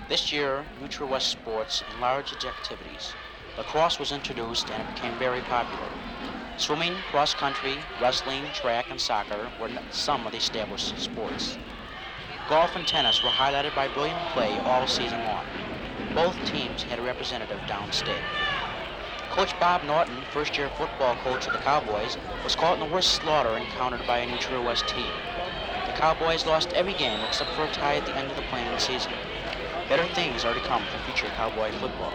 This year, Neutral West sports enlarged its activities. Lacrosse was introduced and it became very popular. Swimming, cross-country, wrestling, track, and soccer were some of the established sports. Golf and tennis were highlighted by brilliant play all season long. Both teams had a representative downstate. Coach Bob Norton, first-year football coach of the Cowboys, was caught in the worst slaughter encountered by a Neutral West team. The Cowboys lost every game except for a tie at the end of the playing season. Better things are to come for future Cowboy football.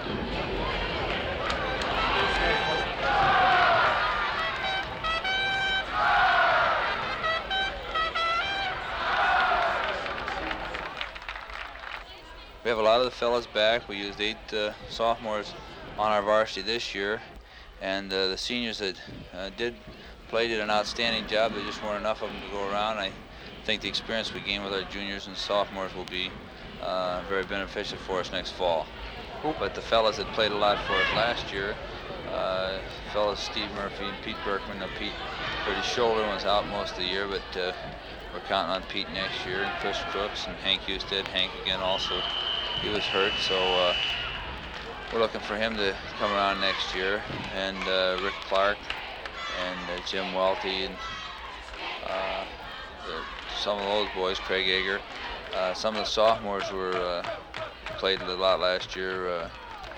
We have a lot of the fellas back. We used 8 sophomores on our varsity this year, and the seniors that did an outstanding job. There just weren't enough of them to go around. I think the experience we gain with our juniors and sophomores will be very beneficial for us next fall. But the fellas that played a lot for us last year, fellas Steve Murphy and Pete Berkman. Now Pete hurt his shoulder and was out most of the year, but we're counting on Pete next year, and Chris Crooks and Hank Husted. Hank again also, he was hurt, so we're looking for him to come around next year, and Rick Clark and Jim Welty and some of those boys, Craig Eger. Some of the sophomores were played a lot last year.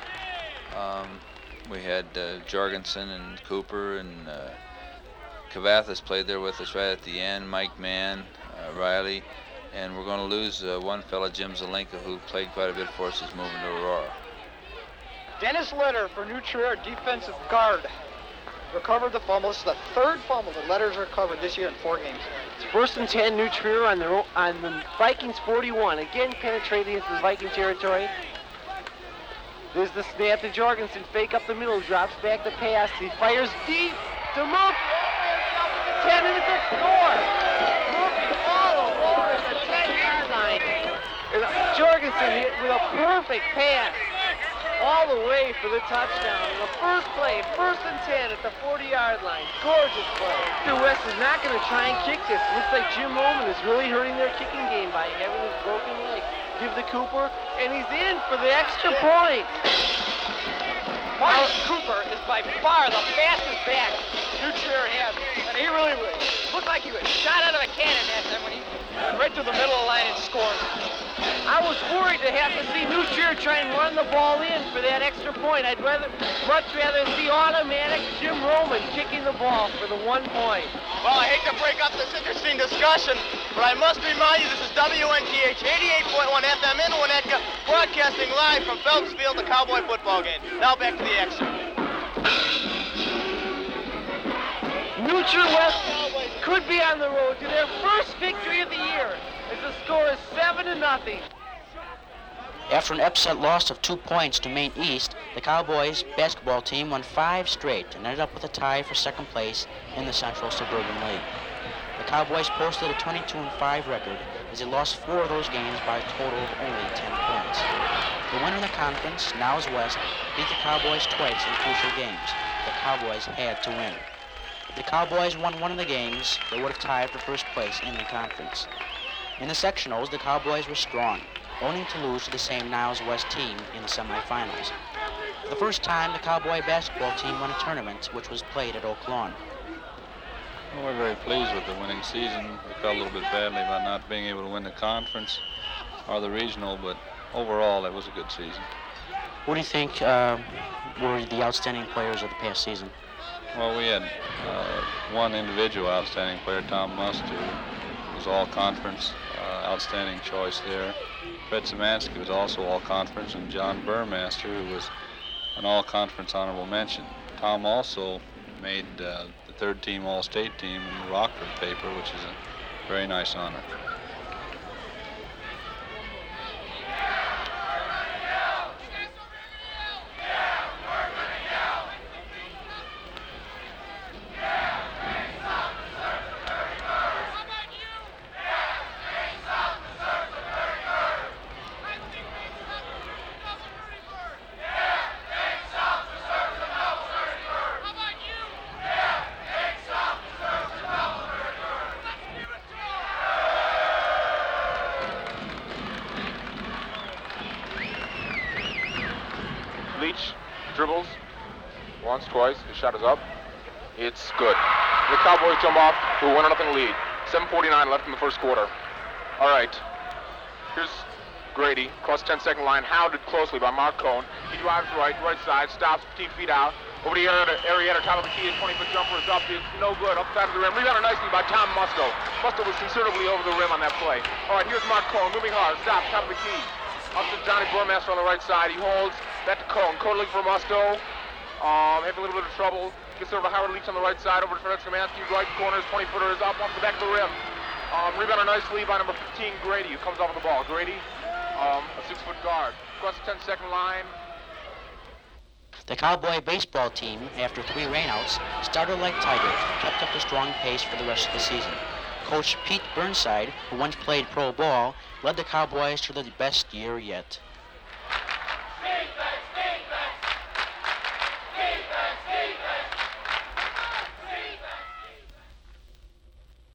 We had Jorgensen and Cooper and Cavathas played there with us right at the end, Mike Mann, Riley, and we're going to lose one fella, Jim Zelenka, who played quite a bit for us, is moving to Aurora. Dennis Letter for New Trier, defensive guard, recovered the fumble. This is the third fumble that Letter's recovered this year in 4 games. It's 1st and 10, New Trier on the Vikings 41. Again, penetrating into the Viking territory. There's the snap to Jorgensen, fake up the middle, drops back the pass. He fires deep to Murphy. 10 and it's a score. Murphy all over the 10-yard line. Jorgensen hit with a perfect pass all the way for the touchdown. The first play, 1st and 10 at the 40-yard line. Gorgeous play. West is not going to try and kick this. Looks like Jim Roman is really hurting their kicking game by having his broken leg. Give to Cooper, and he's in for the extra point. Marcus Cooper is by far the fastest back New Trier has. And he really looked like he was shot out of a cannon that time when he went right to the middle of the line and scored. I was worried to have to see New Trier try and run the ball in for that extra point. I'd much rather see automatic Jim Roman kicking the ball for the 1 point. Well, I hate to break up this interesting discussion, but I must remind you this is WNTH 88.1 FM in Winnetka, broadcasting live from Phelps Field, the Cowboy football game. Now back to the excerpt. New Trier West could be on the road to their first victory of the year, as the score is 7-0. After an upset loss of 2 points to Maine East, the Cowboys basketball team won 5 straight and ended up with a tie for 2nd place in the Central Suburban League. The Cowboys posted a 22-5 record as they lost 4 of those games by a total of only 10 points. The winner in the conference, Niles West, beat the Cowboys twice in crucial games. The Cowboys had to win. If the Cowboys won one of the games, they would have tied for first place in the conference. In the sectionals, the Cowboys were strong, only to lose to the same Niles West team in the semifinals. For the first time, the Cowboy basketball team won a tournament which was played at Oak Lawn. Well, we're very pleased with the winning season. We felt a little bit badly about not being able to win the conference or the regional, but overall it was a good season. Who do you think were the outstanding players of the past season? Well, we had one individual outstanding player, Tom Must, who was all-conference, outstanding choice there. Fred Szymanski was also all-conference, and John Burmaster, who was an all-conference honorable mention. Tom also made the 3rd-team All-State team in the Rockford paper, which is a very nice honor. dribbles. Once, twice. His shot is up. It's good. The Cowboys jump off to a 1-0 lead. 7:49 left in the first quarter. All right. Here's Grady, across the 10-second line, hounded closely by Mark Cohn. He drives right side, stops 15 feet out. Over the Arrieta, top of the key, his 20-foot jumper is up. It's no good, upside of the rim. Rebounded nicely by Tom Musto. Musto was considerably over the rim on that play. All right, here's Mark Cohn, moving hard, stops, top of the key. Up to Johnny Burmaster on the right side. He holds, back to Cohn. Cohn looking for Musto. Having a little bit of trouble. Gets over to Howard Leach on the right side, over to Fred Szymanski, right corner, his 20-footer is up off the back of the rim. Rebounded nicely by number 15, Grady, who comes off with the ball. Grady, a 6-foot guard. Across the 10-second line. The Cowboy baseball team, after 3 rainouts, started like tigers and kept up a strong pace for the rest of the season. Coach Pete Burnside, who once played pro ball, led the Cowboys to their best year yet.